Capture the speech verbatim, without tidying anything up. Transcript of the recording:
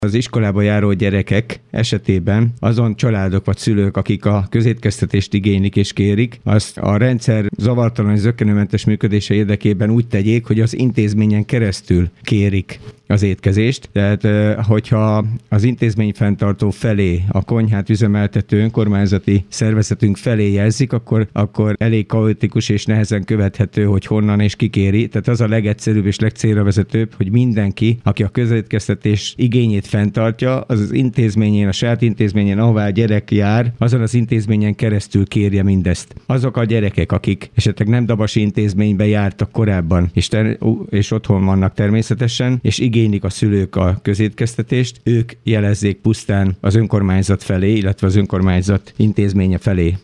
Az iskolába járó gyerekek esetében azon családok vagy szülők, akik a közétkeztetést igénylik és kérik, azt a rendszer zavartalan és zökkenőmentes működése érdekében úgy tegyék, hogy az intézményen keresztül kérik az étkezést. Tehát, hogyha az intézmény fenntartó felé, a konyhát üzemeltető önkormányzati szervezetünk felé jelzik, akkor, akkor elég kaotikus és nehezen követhető, hogy honnan és ki kéri. Tehát az a legegyszerűbb és legcélra vezetőbb, hogy mindenki, aki a közétkeztetés igényét fenntartja, az az intézményén, a saját intézményén, ahová a gyerek jár, azon az intézményen keresztül kérje mindezt. Azok a gyerekek, akik esetleg nem dabasi intézménybe jártak korábban, és, ter- és otthon vannak természetesen, és igénylik a szülők a közétkeztetést, ők jelezzék pusztán az önkormányzat felé, illetve az önkormányzat intézménye felé